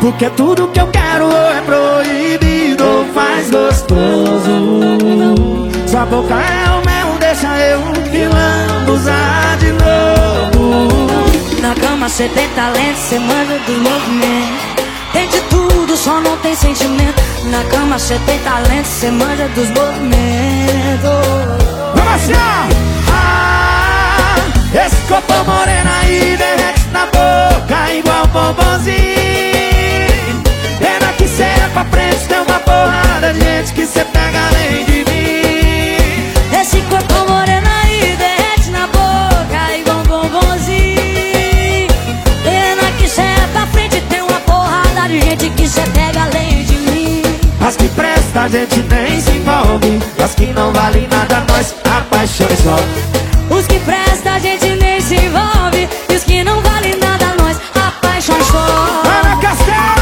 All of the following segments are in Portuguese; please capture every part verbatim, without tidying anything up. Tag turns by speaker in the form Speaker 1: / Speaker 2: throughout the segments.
Speaker 1: Porque tudo que eu quero é proibido ou faz gostoso. Sua boca é o mel, deixa eu me lambuzar de novo.
Speaker 2: Na cama cê tem talento, cê manja do movimento. Tem de tudo, só não tem sentimento. Na cama cê tem talento, cê manja dos movimentos.
Speaker 1: Vamos assim, ó! Ah, esse corpo moreno aí derrete na boca igual bombonzinho. Pena que cê é pra frente, tem uma porrada de gente que cê pega além de mim.
Speaker 2: Esse corpo moreno aí derrete na boca igual bombonzinho. Pena que cê é pra frente, tem uma porrada de gente que cê pega além de mim.
Speaker 1: As que presta a gente nem se envolve, as que não valem nada nós apaixonamos só.
Speaker 2: Os que presta a gente nem se envolve, e os que não valem nada nós apaixonamos só.
Speaker 1: Ana Castelo!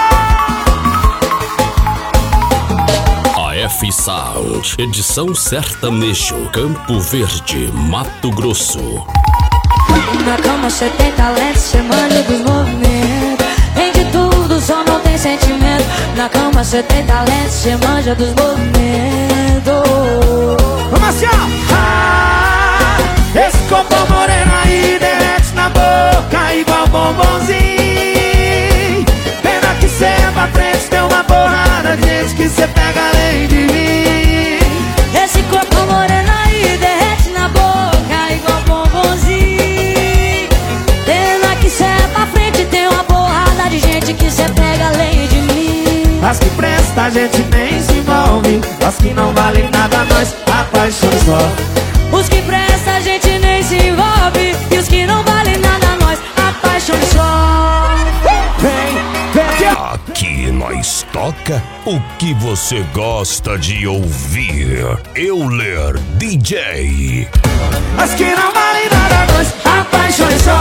Speaker 3: A F Sound, edição sertanejo, Campo Verde, Mato Grosso.
Speaker 2: Na cama cê tem talento, cê manja dos movimentos. Tem de tudo, só não tem sentimento. Na cama cê tem talento, cê manja dos movimentos.
Speaker 1: Vamos assim, ó! Ah, esse corpo moreno aí derrete na boca igual bombonzinho. Pena que cê é pra frente, tem uma porrada de gente que cê pega além de mim.
Speaker 2: Esse corpo moreno aí derrete na boca igual bombonzinho. Pena que cê é pra frente, tem uma porrada de gente que cê pega além de mim.
Speaker 1: As que presta a gente nem se envolve, as que não valem nada nós apaixonamos só.
Speaker 2: Os que presta a gente nem se envolve, e os que não valem nada nós apaixonamos só.
Speaker 1: Vem, vem
Speaker 4: Aqui nós toca o que você gosta de ouvir. Euler D J.
Speaker 1: as que não valem nada nós apaixonamos só.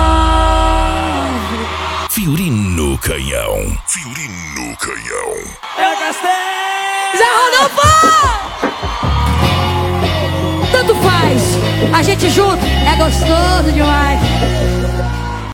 Speaker 4: Fiorino Canhão. Fiorino Canhão.
Speaker 1: Eu gastei!
Speaker 2: Zé Rodolfo! Tanto faz, a gente junto é gostoso demais.